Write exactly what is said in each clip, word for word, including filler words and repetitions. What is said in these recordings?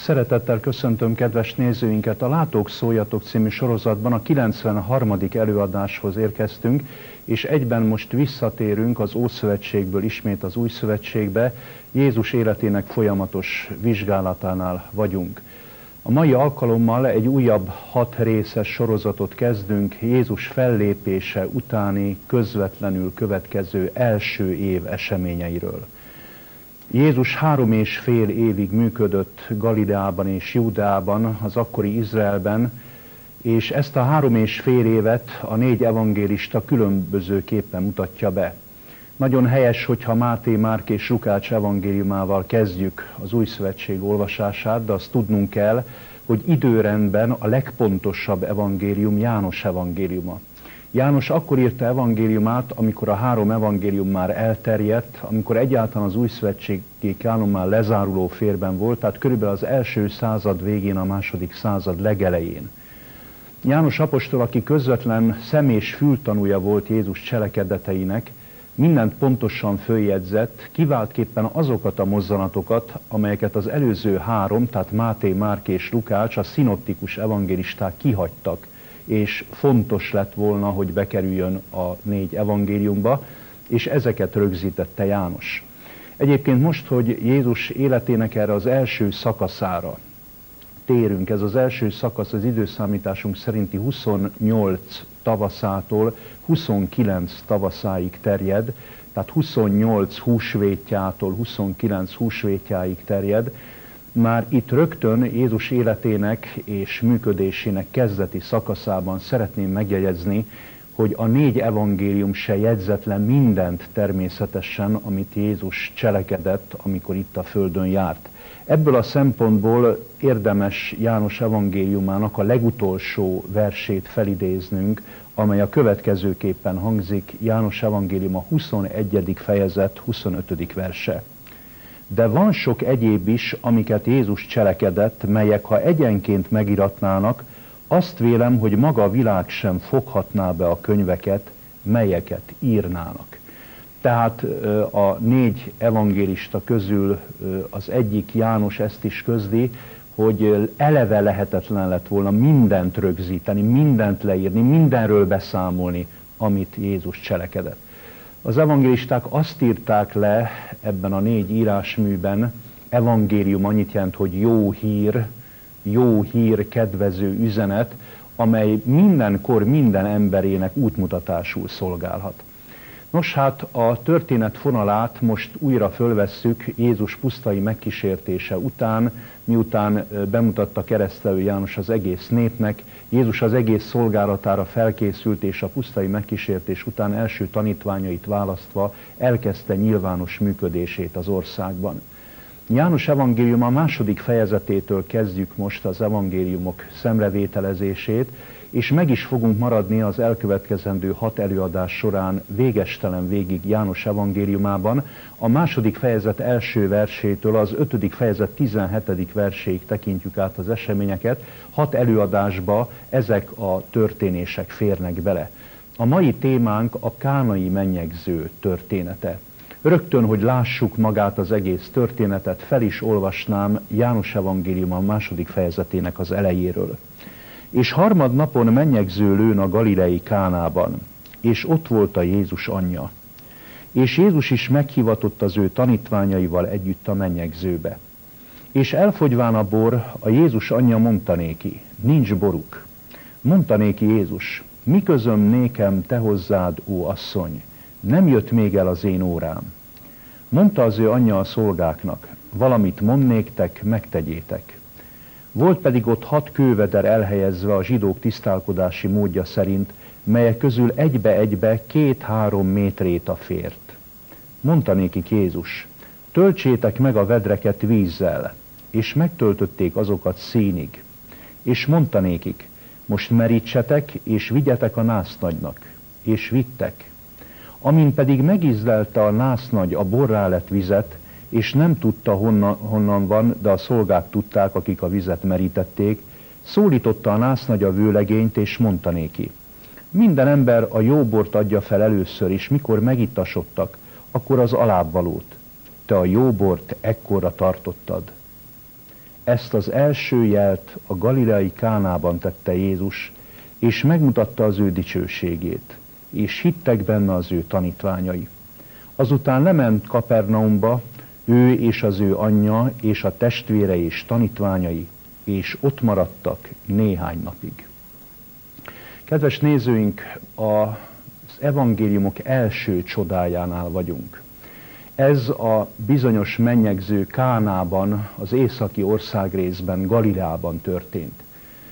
Szeretettel köszöntöm kedves nézőinket! A Látók Szóljatok című sorozatban a kilencvenharmadik előadáshoz érkeztünk, és egyben most visszatérünk az Ószövetségből ismét az Új Szövetségbe. Jézus életének folyamatos vizsgálatánál vagyunk. A mai alkalommal egy újabb hat részes sorozatot kezdünk Jézus fellépése utáni közvetlenül következő első év eseményeiről. Jézus három és fél évig működött Galileában és Júdeában, az akkori Izraelben, és ezt a három és fél évet a négy evangélista különbözőképpen mutatja be. Nagyon helyes, hogyha Máté, Márk és Lukács evangéliumával kezdjük az Új Szövetség olvasását, de azt tudnunk kell, hogy időrendben a legpontosabb evangélium János evangéliuma. János akkor írta evangéliumát, amikor a három evangélium már elterjedt, amikor egyáltalán az új szövetségi kánon már lezáruló férben volt, tehát körülbelül az első század végén, a második század legelején. János apostol, aki közvetlen szem- és fültanúja volt Jézus cselekedeteinek, mindent pontosan följegyzett, kiváltképpen azokat a mozzanatokat, amelyeket az előző három, tehát Máté, Márk és Lukács, a szinoptikus evangélisták kihagytak, és fontos lett volna, hogy bekerüljön a négy evangéliumba, és ezeket rögzítette János. Egyébként most, hogy Jézus életének erre az első szakaszára térünk, ez az első szakasz az időszámításunk szerinti huszonnyolc tavaszától huszonkilenc tavaszáig terjed, tehát huszonnyolc húsvétjától huszonkilenc húsvétjáig terjed. Már itt rögtön Jézus életének és működésének kezdeti szakaszában szeretném megjegyezni, hogy a négy evangélium se jegyzett le mindent természetesen, amit Jézus cselekedett, amikor itt a földön járt. Ebből a szempontból érdemes János evangéliumának a legutolsó versét felidéznünk, amely a következőképpen hangzik, János evangéliuma huszonegyedik fejezet huszonötödik verse. De van sok egyéb is, amiket Jézus cselekedett, melyek ha egyenként megiratnának, azt vélem, hogy maga a világ sem foghatná be a könyveket, melyeket írnának. Tehát a négy evangélista közül az egyik, János, ezt is közli, hogy eleve lehetetlen lett volna mindent rögzíteni, mindent leírni, mindenről beszámolni, amit Jézus cselekedett. Az evangélisták azt írták le ebben a négy írásműben, evangélium annyit jelent, hogy jó hír, jó hír, kedvező üzenet, amely mindenkor minden emberének útmutatásul szolgálhat. Nos hát a történet fonalát most újra fölvesszük Jézus pusztai megkísértése után, miután bemutatta keresztelő János az egész népnek, Jézus az egész szolgálatára felkészült, és a pusztai megkísértés után első tanítványait választva elkezdte nyilvános működését az országban. János evangéliuma második fejezetétől kezdjük most az evangéliumok szemrevételezését, és meg is fogunk maradni az elkövetkezendő hat előadás során végestelen végig János evangéliumában. A második fejezet első versétől az ötödik fejezet tizenhetedik verséig tekintjük át az eseményeket. Hat előadásba ezek a történések férnek bele. A mai témánk a kánai mennyegző története. Rögtön, hogy lássuk magát az egész történetet, fel is olvasnám János evangéliuma második fejezetének az elejéről. És harmadnapon mennyegző lőn a galilei Kánában, és ott volt a Jézus anyja. És Jézus is meghivatott az ő tanítványaival együtt a mennyegzőbe. És elfogyván a bor, a Jézus anyja mondta néki, nincs boruk. Mondta néki Jézus, mi közöm nékem te hozzád, ó asszony, nem jött még el az én órám. Mondta az ő anyja a szolgáknak, valamit mond néktek, megtegyétek. Volt pedig ott hat kőveder elhelyezve a zsidók tisztálkodási módja szerint, melyek közül egybe-egybe két-három métréta fért. Mondta nékik Jézus, töltsétek meg a vedreket vízzel, és megtöltötték azokat színig. És mondta nékik, most merítsetek, és vigyetek a násznagynak, és vittek. Amin pedig megízlelte a násznagy a borrá lett vizet, és nem tudta honnan, honnan van, de a szolgák tudták, akik a vizet merítették, szólította a násznagy a vőlegényt, és mondta néki, minden ember a jó bort adja fel először is, mikor megittasodtak, akkor az alábbvalót. Te a jó bort ekkorra tartottad. Ezt az első jelt a galileai Kánában tette Jézus, és megmutatta az ő dicsőségét, és hittek benne az ő tanítványai. Azután lement Kapernaumba, ő és az ő anyja, és a testvére és tanítványai, és ott maradtak néhány napig. Kedves nézőink, az evangéliumok első csodájánál vagyunk. Ez a bizonyos mennyegző Kánában, az északi országrészben, Galileában történt.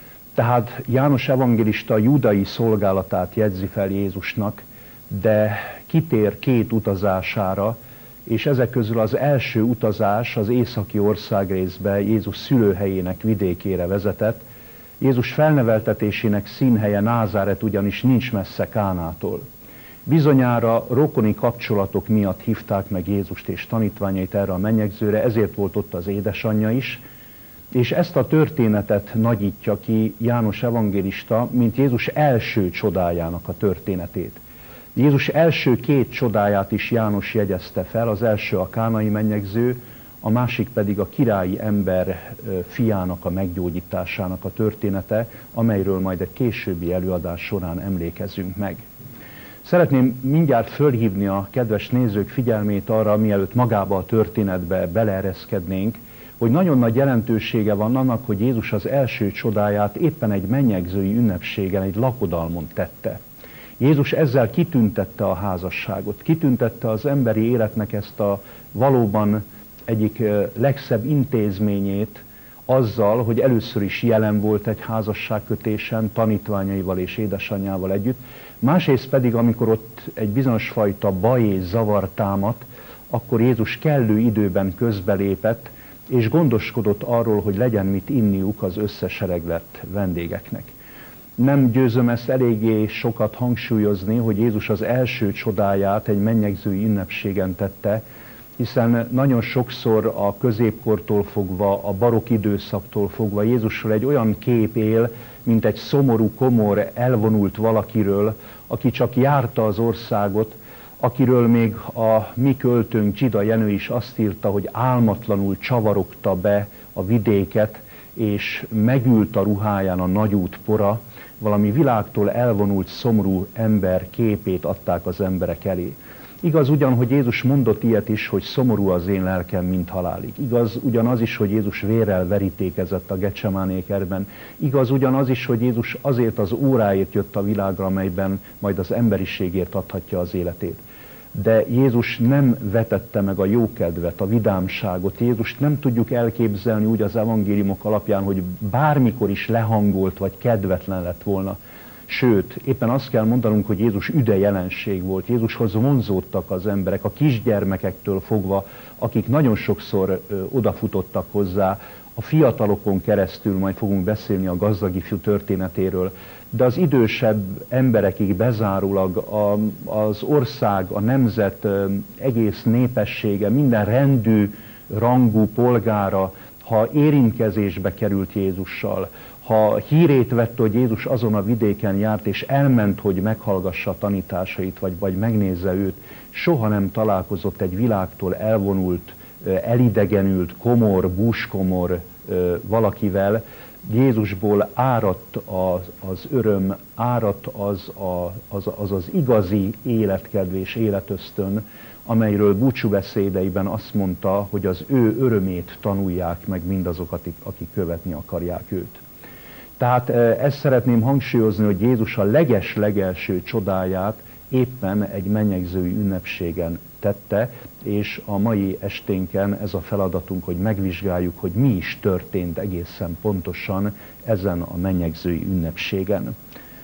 Tehát János evangélista a júdai szolgálatát jegyzi fel Jézusnak, de kitér két utazására, és ezek közül az első utazás az északi országrészbe, Jézus szülőhelyének vidékére vezetett. Jézus felneveltetésének színhelye Názáret ugyanis nincs messze Kánától. Bizonyára rokoni kapcsolatok miatt hívták meg Jézust és tanítványait erre a mennyegzőre, ezért volt ott az édesanyja is, és ezt a történetet nagyítja ki János evangélista, mint Jézus első csodájának a történetét. Jézus első két csodáját is János jegyezte fel, az első a kánai mennyegző, a másik pedig a királyi ember fiának a meggyógyításának a története, amelyről majd egy későbbi előadás során emlékezünk meg. Szeretném mindjárt fölhívni a kedves nézők figyelmét arra, mielőtt magába a történetbe beleereszkednénk, hogy nagyon nagy jelentősége van annak, hogy Jézus az első csodáját éppen egy mennyegzői ünnepségen, egy lakodalmon tette. Jézus ezzel kitüntette a házasságot, kitüntette az emberi életnek ezt a valóban egyik legszebb intézményét azzal, hogy először is jelen volt egy házasságkötésen, tanítványaival és édesanyjával együtt, másrészt pedig, amikor ott egy bizonyos fajta baj és zavar támadt, akkor Jézus kellő időben közbelépett, és gondoskodott arról, hogy legyen mit inniuk az összesereglett vendégeknek. Nem győzöm ezt eléggé sokat hangsúlyozni, hogy Jézus az első csodáját egy mennyegzői ünnepségen tette, hiszen nagyon sokszor a középkortól fogva, a barokk időszaktól fogva Jézusról egy olyan kép él, mint egy szomorú, komor, elvonult valakiről, aki csak járta az országot, akiről még a mi költőnk Dzsida Jenő is azt írta, hogy álmatlanul csavarogta be a vidéket, és megült a ruháján a nagyút pora, valami világtól elvonult, szomorú ember képét adták az emberek elé. Igaz ugyan, hogy Jézus mondott ilyet is, hogy szomorú az én lelkem, mint halálig. Igaz ugyanaz is, hogy Jézus vérrel verítékezett a Getsemáné kertben. Igaz ugyanaz is, hogy Jézus azért az óráért jött a világra, amelyben majd az emberiségért adhatja az életét. De Jézus nem vetette meg a jókedvet, a vidámságot. Jézust nem tudjuk elképzelni úgy az evangéliumok alapján, hogy bármikor is lehangolt vagy kedvetlen lett volna. Sőt, éppen azt kell mondanunk, hogy Jézus üde jelenség volt. Jézushoz vonzódtak az emberek, a kisgyermekektől fogva, akik nagyon sokszor ö, odafutottak hozzá, a fiatalokon keresztül, majd fogunk beszélni a gazdag ifjú történetéről, de az idősebb emberekig bezárólag a, az ország, a nemzet egész népessége, minden rendű, rangú polgára, ha érintkezésbe került Jézussal, ha hírét vette, hogy Jézus azon a vidéken járt, és elment, hogy meghallgassa a tanításait, vagy, vagy megnézze őt, soha nem találkozott egy világtól elvonult, elidegenült, komor, búskomor valakivel. Jézusból áradt az, az öröm, áradt az, a, az, az az igazi életkedv és életösztön, amelyről búcsúbeszédeiben azt mondta, hogy az ő örömét tanulják meg mindazok, akik, akik követni akarják őt. Tehát ezt szeretném hangsúlyozni, hogy Jézus a leges-legelső csodáját éppen egy mennyegzői ünnepségen tette, és a mai esténken ez a feladatunk, hogy megvizsgáljuk, hogy mi is történt egészen pontosan ezen a mennyegzői ünnepségen.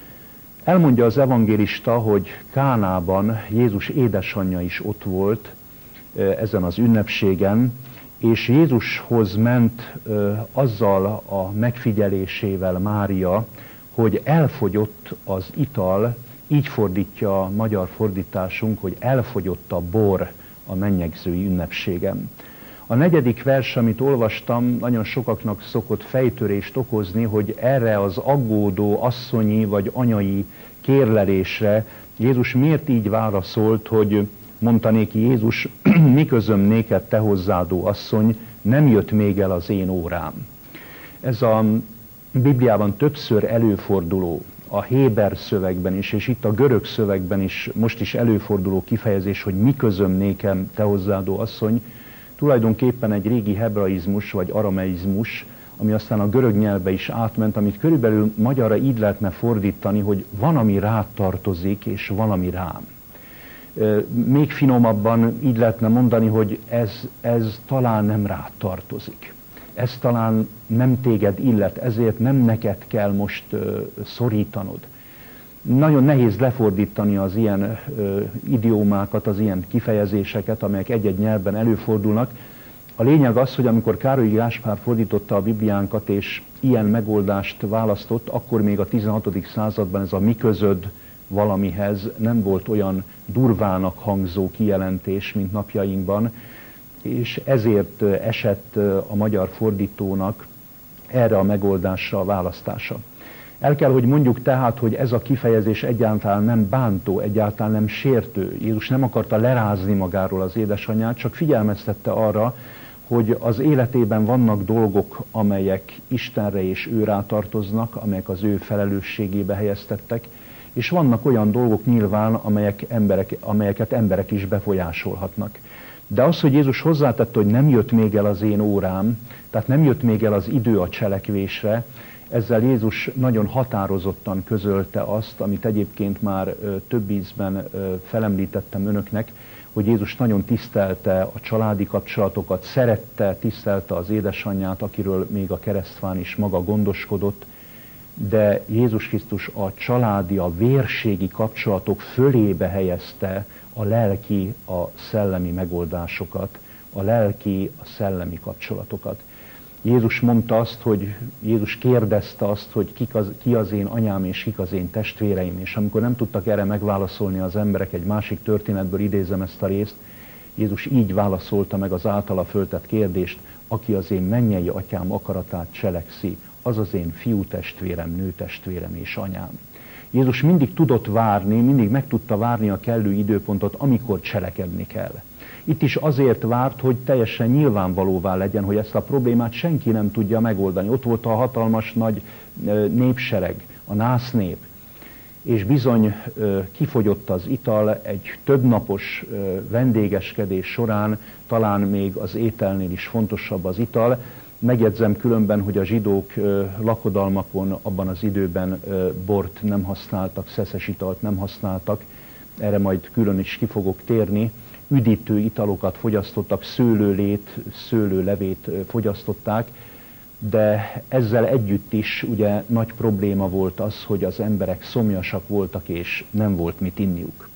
Elmondja az evangélista, hogy Kánában Jézus édesanyja is ott volt ezen az ünnepségen, és Jézushoz ment azzal a megfigyelésével Mária, hogy elfogyott az ital, így fordítja a magyar fordításunk, hogy elfogyott a bor a mennyegzői ünnepségen. A negyedik vers, amit olvastam, nagyon sokaknak szokott fejtörést okozni, hogy erre az aggódó asszonyi vagy anyai kérlelésre Jézus miért így válaszolt, hogy mondta néki Jézus, mi közöm néked, te hozzádó asszony, nem jött még el az én órám. Ez a Bibliában többször előforduló, a héber szövegben is, és itt a görög szövegben is most is előforduló kifejezés, hogy mi közöm nékem, te hozzádó asszony, tulajdonképpen egy régi hebraizmus vagy arameizmus, ami aztán a görög nyelvbe is átment, amit körülbelül magyarra így lehetne fordítani, hogy van, ami rád tartozik, és van, ami rám. Még finomabban így lehetne mondani, hogy ez, ez talán nem rád tartozik. Ez talán nem téged illet, ezért nem neked kell most uh, szorítanod. Nagyon nehéz lefordítani az ilyen uh, idiómákat, az ilyen kifejezéseket, amelyek egy-egy nyelvben előfordulnak. A lényeg az, hogy amikor Károly Gáspár fordította a Bibliánkat, és ilyen megoldást választott, akkor még a tizenhatodik században ez a mi közöd valamihez nem volt olyan durvának hangzó kijelentés, mint napjainkban, és ezért esett a magyar fordítónak erre a megoldásra a választása. El kell, hogy mondjuk tehát, hogy ez a kifejezés egyáltalán nem bántó, egyáltalán nem sértő. Jézus nem akarta lerázni magáról az édesanyját, csak figyelmeztette arra, hogy az életében vannak dolgok, amelyek Istenre és őrá tartoznak, amelyek az ő felelősségébe helyeztettek, és vannak olyan dolgok nyilván, amelyek emberek, amelyeket emberek is befolyásolhatnak. De az, hogy Jézus hozzátette, hogy nem jött még el az én órám, tehát nem jött még el az idő a cselekvésre, ezzel Jézus nagyon határozottan közölte azt, amit egyébként már több ízben felemlítettem önöknek, hogy Jézus nagyon tisztelte a családi kapcsolatokat, szerette, tisztelte az édesanyját, akiről még a keresztfán is maga gondoskodott, de Jézus Krisztus a családi, a vérségi kapcsolatok fölébe helyezte a lelki, a szellemi megoldásokat, a lelki, a szellemi kapcsolatokat. Jézus mondta azt, hogy Jézus kérdezte azt, hogy kik az, ki az én anyám és kik az én testvéreim, és amikor nem tudtak erre megválaszolni az emberek, egy másik történetből idézem ezt a részt, Jézus így válaszolta meg az általa föltett kérdést, aki az én mennyei atyám akaratát cselekszi, az az én fiútestvérem, nőtestvérem és anyám. Jézus mindig tudott várni, mindig meg tudta várni a kellő időpontot, amikor cselekedni kell. Itt is azért várt, hogy teljesen nyilvánvalóvá legyen, hogy ezt a problémát senki nem tudja megoldani. Ott volt a hatalmas nagy népsereg, a násznép, és bizony kifogyott az ital egy többnapos vendégeskedés során, talán még az ételnél is fontosabb az ital. Megjegyzem különben, hogy a zsidók lakodalmakon abban az időben bort nem használtak, szeszes italt nem használtak, erre majd külön is ki fogok térni. Üdítő italokat fogyasztottak, szőlőlét, szőlőlevét fogyasztották, de ezzel együtt is ugye nagy probléma volt az, hogy az emberek szomjasak voltak, és nem volt mit inniuk.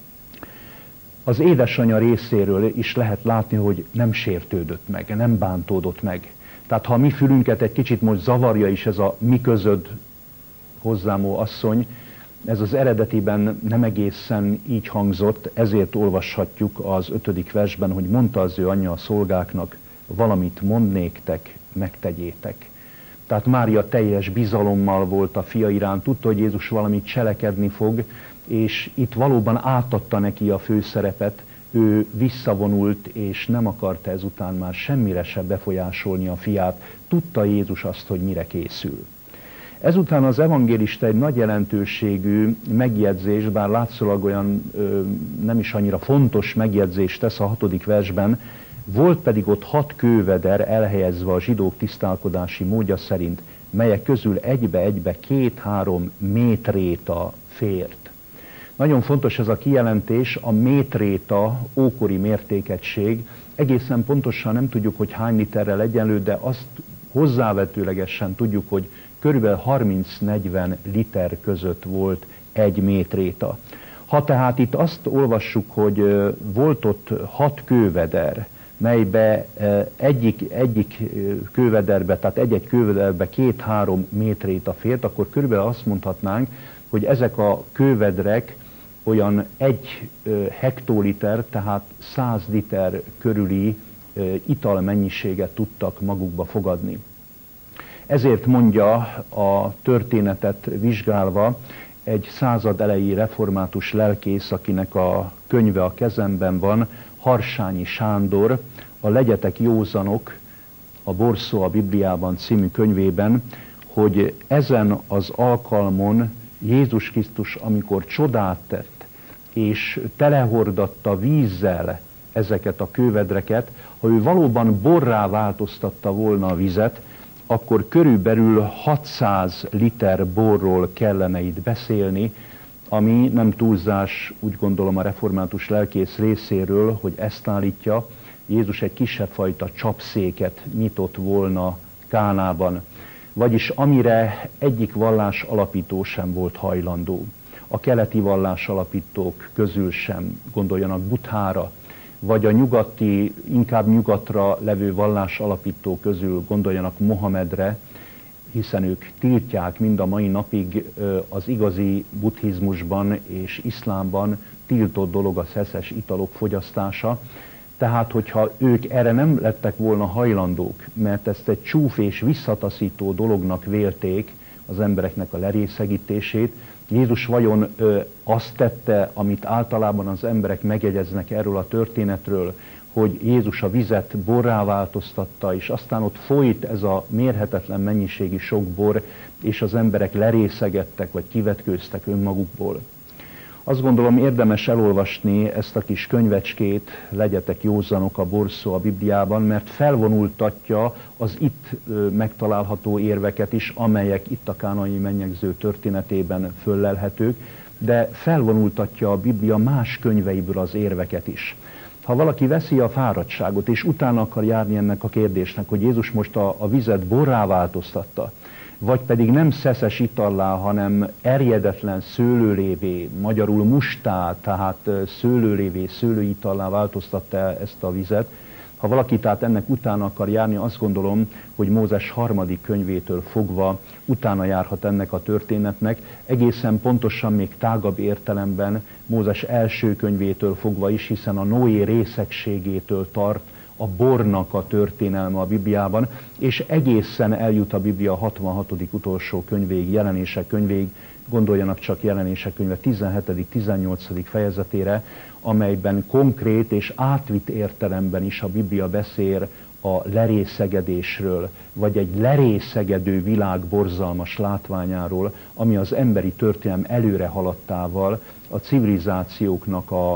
Az édesanyja részéről is lehet látni, hogy nem sértődött meg, nem bántódott meg. Tehát ha a mi fülünket egy kicsit most zavarja is ez a mi közöd hozzámó asszony, ez az eredetiben nem egészen így hangzott, ezért olvashatjuk az ötödik versben, hogy mondta az ő anyja a szolgáknak, valamit mond néktek, megtegyétek. Tehát Mária teljes bizalommal volt a fia iránt, tudta, hogy Jézus valamit cselekedni fog, és itt valóban átadta neki a főszerepet, ő visszavonult, és nem akarta ezután már semmire se befolyásolni a fiát. Tudta Jézus azt, hogy mire készül. Ezután az evangélista egy nagy jelentőségű megjegyzés, bár látszólag olyan ö, nem is annyira fontos megjegyzést tesz a hatodik versben, volt pedig ott hat kőveder elhelyezve a zsidók tisztálkodási módja szerint, melyek közül egybe-egybe két-három métréta fért. Nagyon fontos ez a kijelentés, a métréta ókori mértékegység, egészen pontosan nem tudjuk, hogy hány literrel egyenlő, de azt hozzávetőlegesen tudjuk, hogy körülbelül harminc-negyven liter között volt egy métréta. Ha tehát itt azt olvassuk, hogy volt ott hat kőveder, melybe egyik, egyik kővederbe, tehát egy-egy kővederbe két-három métréta fért, akkor körülbelül azt mondhatnánk, hogy ezek a kővedrek olyan egy hektoliter, tehát száz liter körüli italmennyiséget tudtak magukba fogadni. Ezért mondja a történetet vizsgálva egy század elejé református lelkész, akinek a könyve a kezemben van, Harsányi Sándor, a Legyetek józanok, a Bor szó a Bibliában című könyvében, hogy ezen az alkalmon Jézus Krisztus, amikor csodát tett, és telehordatta vízzel ezeket a kővedreket, ha ő valóban borrá változtatta volna a vizet, akkor körülbelül hatszáz liter borról kellene itt beszélni, ami nem túlzás, úgy gondolom, a református lelkész részéről, hogy ezt állítja, Jézus egy kisebb fajta csapszéket nyitott volna Kánában, vagyis amire egyik vallás alapító sem volt hajlandó. A keleti vallás alapítók közül sem, gondoljanak Buddhára, vagy a nyugati, inkább nyugatra levő vallás alapítók közül gondoljanak Mohamedre, hiszen ők tiltják mind a mai napig az igazi buddhizmusban és iszlámban tiltott dolog a szeszes italok fogyasztása. Tehát, hogyha ők erre nem lettek volna hajlandók, mert ezt egy csúf és visszataszító dolognak vélték, az embereknek a lerészegítését, Jézus vajon ö, azt tette, amit általában az emberek megjegyeznek erről a történetről, hogy Jézus a vizet borrá változtatta, és aztán ott folyt ez a mérhetetlen mennyiségű sok bor, és az emberek lerészegettek, vagy kivetkőztek önmagukból. Azt gondolom, érdemes elolvasni ezt a kis könyvecskét, Legyetek józanok, a Bor szó a Bibliában, mert felvonultatja az itt megtalálható érveket is, amelyek itt a kánai mennyegző történetében föllelhetők, de felvonultatja a Biblia más könyveiből az érveket is. Ha valaki veszi a fáradtságot, és utána akar járni ennek a kérdésnek, hogy Jézus most a, a vizet borrá változtatta, vagy pedig nem szeszes itallá, hanem erjedetlen szőlőlévé, magyarul mustá, tehát szőlőlévé, szőlőitallá változtatta ezt a vizet. Ha valaki tehát ennek utána akar járni, azt gondolom, hogy Mózes harmadik könyvétől fogva utána járhat ennek a történetnek, egészen pontosan még tágabb értelemben Mózes első könyvétől fogva is, hiszen a Noé részegségétől tart a bornak a történelme a Bibliában, és egészen eljut a Biblia hatvanhatodik utolsó könyvéig, Jelenések könyvéig, gondoljanak csak Jelenések könyve tizenhetedik tizennyolcadik fejezetére, amelyben konkrét és átvitt értelemben is a Biblia beszél a lerészegedésről, vagy egy lerészegedő világ borzalmas látványáról, ami az emberi történelem előre haladtával, a civilizációknak a, a,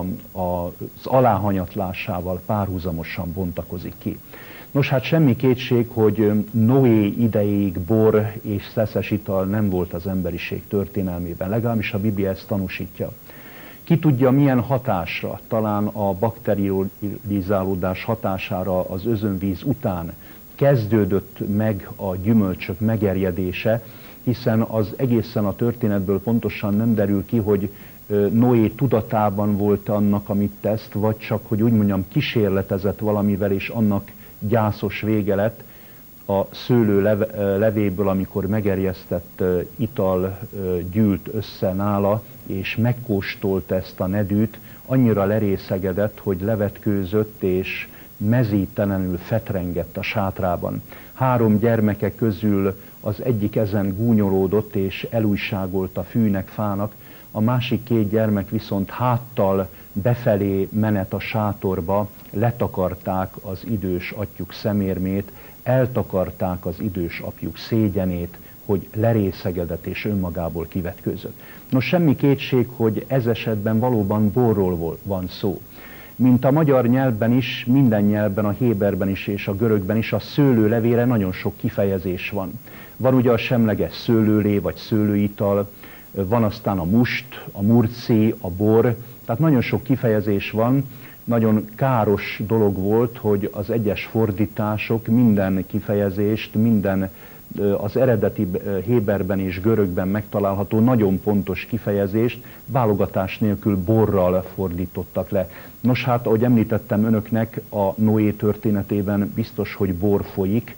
az aláhanyatlásával párhuzamosan bontakozik ki. Nos, hát semmi kétség, hogy Noé idejéig bor és szeszes ital nem volt az emberiség történelmében, legalábbis a Biblia ezt tanúsítja. Ki tudja, milyen hatásra, talán a bakteriolizálódás hatására az özönvíz után kezdődött meg a gyümölcsök megerjedése, hiszen az egészen a történetből pontosan nem derül ki, hogy Noé tudatában volt annak, amit tesz, vagy csak, hogy úgy mondjam, kísérletezett valamivel, és annak gyászos vége lett. A szőlő levéből, amikor megerjesztett ital gyűlt össze nála, és megkóstolt ezt a nedűt, annyira lerészegedett, hogy levetkőzött, és mezítelenül fetrengett a sátrában. Három gyermeke közül az egyik ezen gúnyolódott, és elújságolta fűnek, fának, a másik két gyermek viszont háttal befelé menet a sátorba, letakarták az idős atyjuk szemérmét, eltakarták az idős apjuk szégyenét, hogy lerészegedett és önmagából kivetkőzött. Nos, semmi kétség, hogy ez esetben valóban borról van szó. Mint a magyar nyelvben is, minden nyelvben, a héberben is és a görögben is a szőlőlevére nagyon sok kifejezés van. Van ugye a semleges szőlőlé vagy szőlőital, van aztán a must, a murci, a bor, tehát nagyon sok kifejezés van. Nagyon káros dolog volt, hogy az egyes fordítások minden kifejezést, minden az eredeti héberben és görögben megtalálható nagyon pontos kifejezést válogatás nélkül borral fordítottak le. Nos hát, ahogy említettem önöknek, a Noé történetében biztos, hogy bor folyik,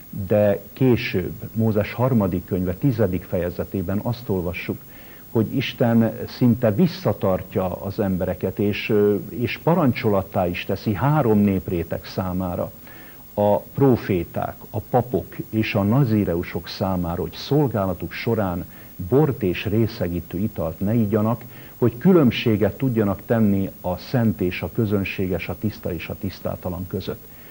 de később, Mózes harmadik könyve tizedik fejezetében azt olvassuk, hogy Isten szinte visszatartja az embereket, és, és parancsolattá is teszi három népréteg számára, a próféták, a papok és a nazireusok számára, hogy szolgálatuk során bort és részegítő italt ne igyanak, hogy különbséget tudjanak tenni a szent és a közönséges, a tiszta és a tisztátalan között.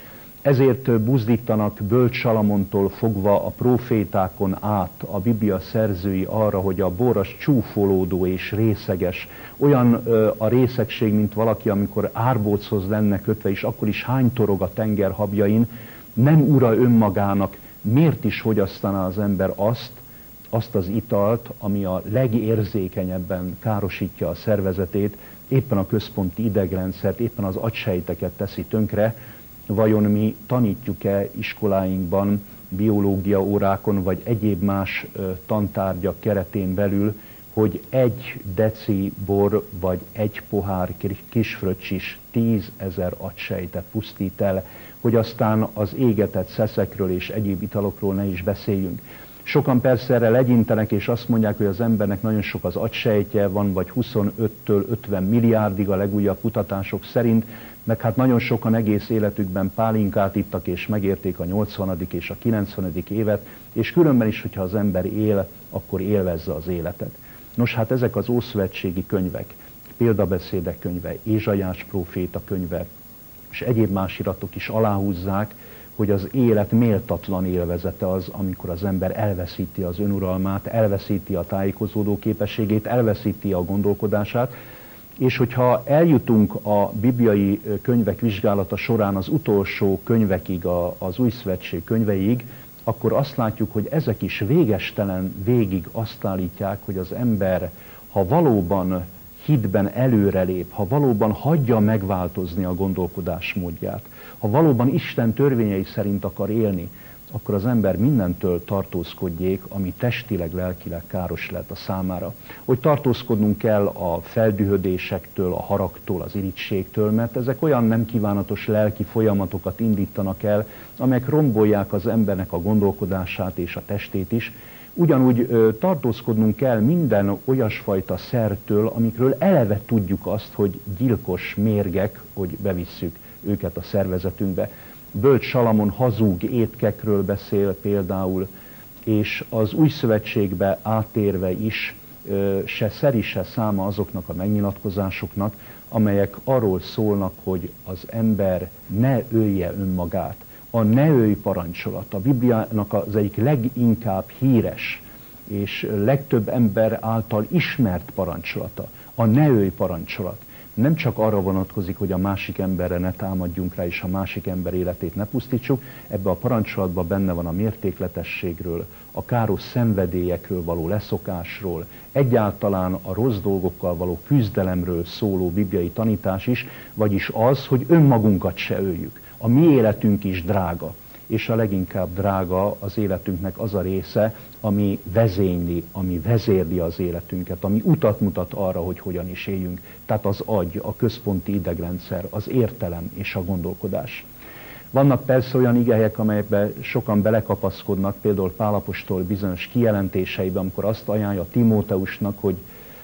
Ezért buzdítanak Bölcs Salamontól fogva a profétákon át a Biblia szerzői arra, hogy a bor az csúfolódó és részeges. Olyan ö, a részegség, mint valaki, amikor árbóchoz lenne kötve, és akkor is hánytorog a tenger habjain, nem ura önmagának, miért is fogyasztaná az ember azt, azt az italt, ami a legérzékenyebben károsítja a szervezetét, éppen a központi idegrendszert, éppen az agysejteket teszi tönkre. Vajon mi tanítjuk-e iskoláinkban, biológia órákon, vagy egyéb más ö, tantárgyak keretén belül, hogy egy deci bor, vagy egy pohár kisfröccs is tízezer agysejtet pusztít el, hogy aztán az égetett szeszekről és egyéb italokról ne is beszéljünk. Sokan persze erre legyintenek, és azt mondják, hogy az embernek nagyon sok az agysejtje, van vagy huszonöttől ötven milliárdig a legújabb kutatások szerint, meg hát nagyon sokan egész életükben pálinkát ittak, és megérték a nyolcvanadik és a kilencvenedik évet, és különben is, hogyha az ember él, akkor élvezze az életet. Nos, hát ezek az ószövetségi könyvek, példabeszédek könyve, Ézsaiás próféta könyve, és egyéb más iratok is aláhúzzák, hogy az élet méltatlan élvezete az, amikor az ember elveszíti az önuralmát, elveszíti a tájékozódó képességét, elveszíti a gondolkodását, és hogyha eljutunk a bibliai könyvek vizsgálata során az utolsó könyvekig, az Új Szövetség könyveig, akkor azt látjuk, hogy ezek is végestelen végig azt állítják, hogy az ember, ha valóban hitben előrelép, ha valóban hagyja megváltozni a gondolkodásmódját, ha valóban Isten törvényei szerint akar élni, akkor az ember mindentől tartózkodjék, ami testileg, lelkileg káros lehet a számára. Hogy tartózkodnunk kell a feldühödésektől, a haragtól, az irigységtől, mert ezek olyan nem kívánatos lelki folyamatokat indítanak el, amelyek rombolják az embernek a gondolkodását és a testét is. Ugyanúgy ö, tartózkodnunk kell minden olyasfajta szertől, amikről eleve tudjuk azt, hogy gyilkos mérgek, hogy bevisszük őket a szervezetünkbe. Bölcs Salamon hazug étkekről beszél például, és az Új Szövetségbe átérve is ö, se szeri, se száma azoknak a megnyilatkozásoknak, amelyek arról szólnak, hogy az ember ne ölje önmagát. A ne ölj parancsolat, a Bibliának az egyik leginkább híres és legtöbb ember által ismert parancsolata, a ne ölj parancsolat. Nem csak arra vonatkozik, hogy a másik emberre ne támadjunk rá, és a másik ember életét ne pusztítsuk, ebbe a parancsolatban benne van a mértékletességről, a káros szenvedélyekről való leszokásról, egyáltalán a rossz dolgokkal való küzdelemről szóló bibliai tanítás is, vagyis az, hogy önmagunkat se öljük. A mi életünk is drága, és a leginkább drága az életünknek az a része, ami vezényli, ami vezérli az életünket, ami utat mutat arra, hogy hogyan is éljünk. Tehát az agy, a központi idegrendszer, az értelem és a gondolkodás. Vannak persze olyan igehelyek, amelyekben sokan belekapaszkodnak, például Pál apostol bizonyos kijelentéseiben, amikor azt ajánlja Timóteusnak, hogy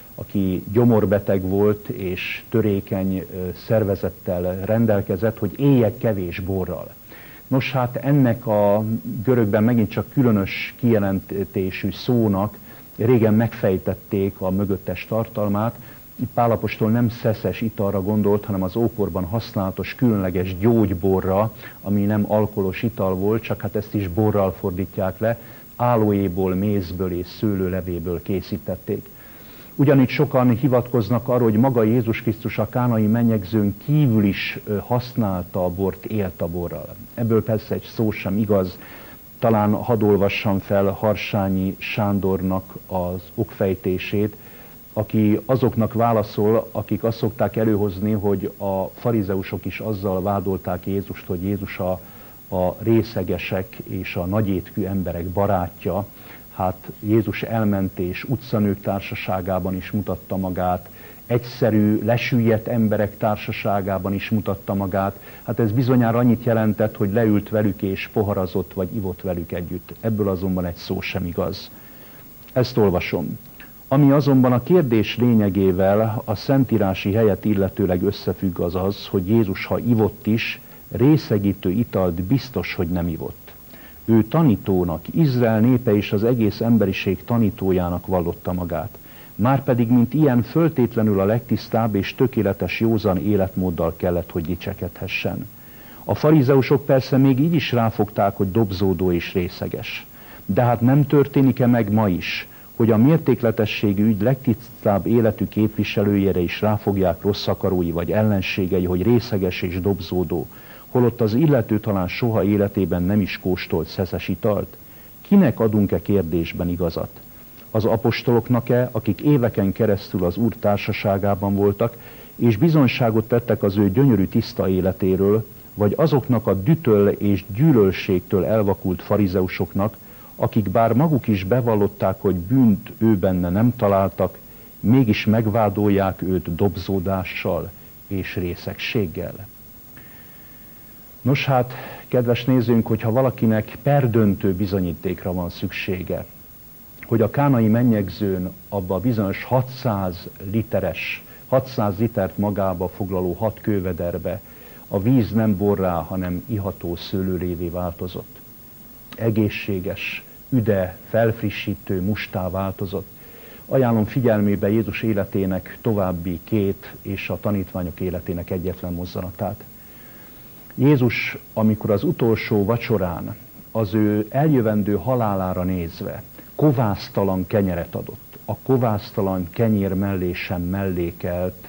aki gyomorbeteg volt és törékeny szervezettel rendelkezett, hogy éljek kevés borral. Nos, hát ennek a görögben megint csak különös kijelentésű szónak régen megfejtették a mögöttes tartalmát. Pál apostol nem szeszes italra gondolt, hanem az ókorban használatos különleges gyógyborra, ami nem alkoholos ital volt, csak hát ezt is borral fordítják le, álóéból, mézből és szőlőlevéből készítették. Ugyanígy sokan hivatkoznak arra, hogy maga Jézus Krisztus a kánai menyegzőn kívül is használta a bort, élt a borral. Ebből persze egy szó sem igaz. Talán hadd olvassam fel Harsányi Sándornak az okfejtését, aki azoknak válaszol, akik azt szokták előhozni, hogy a farizeusok is azzal vádolták Jézust, hogy Jézus a, a részegesek és a nagyétkű emberek barátja. Hát Jézus elment és utcanők társaságában is mutatta magát, egyszerű, lesüllyedt emberek társaságában is mutatta magát. Hát ez bizonyára annyit jelentett, hogy leült velük és poharazott vagy ivott velük együtt. Ebből azonban egy szó sem igaz. Ezt olvasom. Ami azonban a kérdés lényegével a szentírási helyet illetőleg összefügg az az, hogy Jézus, ha ivott is, részegítő italt biztos, hogy nem ivott. Ő tanítónak, Izrael népe és az egész emberiség tanítójának vallotta magát. Márpedig, mint ilyen, föltétlenül a legtisztább és tökéletes józan életmóddal kellett, hogy dicsekedhessen. A farizeusok persze még így is ráfogták, hogy dobzódó és részeges. De hát nem történik-e meg ma is, hogy a mértékletességi ügy legtisztább életű képviselőjére is ráfogják rossz akarói vagy ellenségei, hogy részeges és dobzódó, holott az illető talán soha életében nem is kóstolt szeszes italt? Kinek adunk-e kérdésben igazat? Az apostoloknak-e, akik éveken keresztül az Úr társaságában voltak, és bizonyságot tettek az ő gyönyörű tiszta életéről, vagy azoknak a dütöl és gyűlölségtől elvakult farizeusoknak, akik bár maguk is bevallották, hogy bűnt ő benne nem találtak, mégis megvádolják őt dobzódással és részegséggel. Nos hát, kedves nézőnk, hogyha valakinek perdöntő bizonyítékra van szüksége, hogy a kánai mennyegzőn abba a bizonyos hatszáz literes, hatszáz litert magába foglaló hat kővederbe a víz nem borrá, hanem iható szőlőrévé változott. Egészséges, üde, felfrissítő, mustá változott. Ajánlom figyelmébe Jézus életének további két és a tanítványok életének egyetlen mozzanatát. Jézus, amikor az utolsó vacsorán az ő eljövendő halálára nézve kovásztalan kenyeret adott, a kovásztalan kenyér mellé sem mellékelt,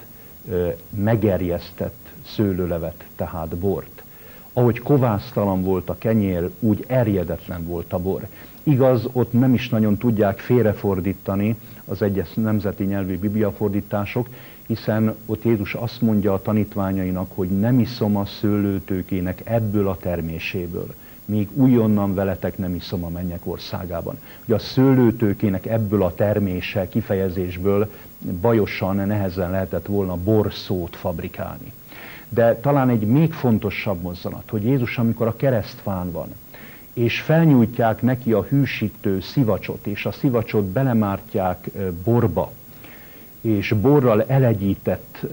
megerjesztett szőlőlevet, tehát bort. Ahogy kovásztalan volt a kenyér, úgy erjedetlen volt a bor. Igaz, ott nem is nagyon tudják félrefordítani az egyes nemzeti nyelvű bibliafordítások, hiszen ott Jézus azt mondja a tanítványainak, hogy nem iszom a szőlőtőkének ebből a terméséből, míg újonnan veletek nem iszom a mennyek országában. Ugye a szőlőtőkének ebből a termése kifejezésből bajosan, nehezen lehetett volna borszót fabrikálni. De talán egy még fontosabb mozzanat, hogy Jézus, amikor a keresztfán van, és felnyújtják neki a hűsítő szivacsot, és a szivacsot belemártják borba, és borral elegyített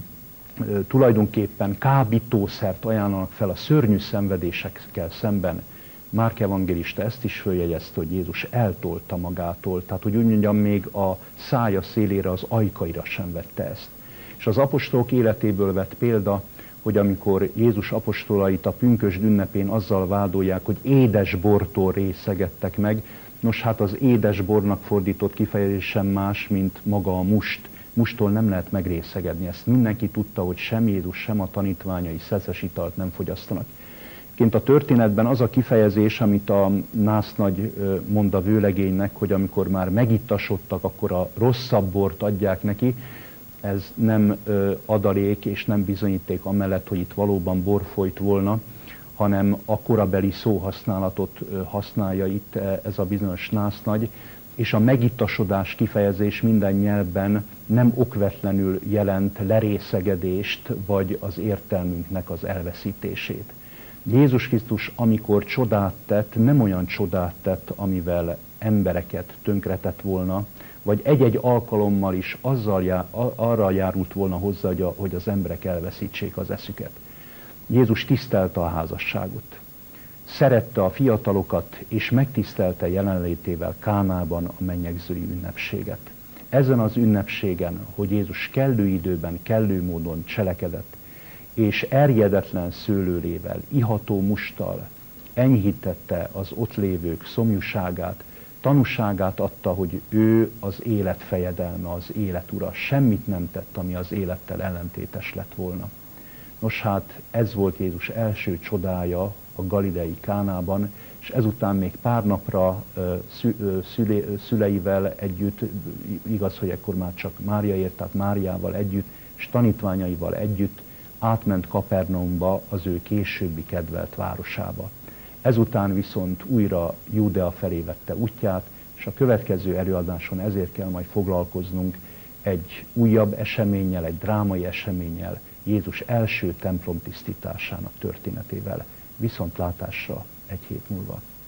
tulajdonképpen kábítószert ajánlanak fel a szörnyű szenvedésekkel szemben. Márk evangélista ezt is följegyezte, hogy Jézus eltolta magától, tehát hogy úgy mondjam, még a szája szélére, az ajkaira sem vette ezt. És az apostolok életéből vett példa, hogy amikor Jézus apostolait a pünkösd ünnepén azzal vádolják, hogy édes bortól részegettek meg, nos hát az édes bornak fordított kifejezés sem más, mint maga a must. Mustól nem lehet megrészegedni. Ezt mindenki tudta, hogy sem Jézus, sem a tanítványai szeszes italt nem fogyasztanak. Ként a történetben az a kifejezés, amit a násznagy mond a vőlegénynek, hogy amikor már megittasodtak, akkor a rosszabb bort adják neki, ez nem adalék és nem bizonyíték amellett, hogy itt valóban bor folyt volna, hanem a korabeli szóhasználatot használja itt ez a bizonyos násznagy, és a megittasodás kifejezés minden nyelvben nem okvetlenül jelent lerészegedést, vagy az értelmünknek az elveszítését. Jézus Krisztus, amikor csodát tett, nem olyan csodát tett, amivel embereket tönkretett volna, vagy egy-egy alkalommal is azzal já, arra járult volna hozzá, hogy az emberek elveszítsék az eszüket. Jézus tisztelte a házasságot. Szerette a fiatalokat, és megtisztelte jelenlétével Kánában a mennyegzői ünnepséget. Ezen az ünnepségen, hogy Jézus kellő időben, kellő módon cselekedett, és erjedetlen szőlőrével, iható musttal enyhítette az ott lévők szomjúságát, tanúságát adta, hogy ő az élet fejedelme, az élet ura. Semmit nem tett, ami az élettel ellentétes lett volna. Nos hát, ez volt Jézus első csodája a galilei Kánában, és ezután még pár napra szüle, szüleivel együtt, igaz, hogy ekkor már csak Mária ért, tehát Máriával együtt, és tanítványaival együtt átment Kapernaumba, az ő későbbi kedvelt városába. Ezután viszont újra Júdea felé vette útját, és a következő előadáson ezért kell majd foglalkoznunk egy újabb eseménnyel, egy drámai eseménnyel, Jézus első templom tisztításának történetével. Viszontlátásra egy hét múlva.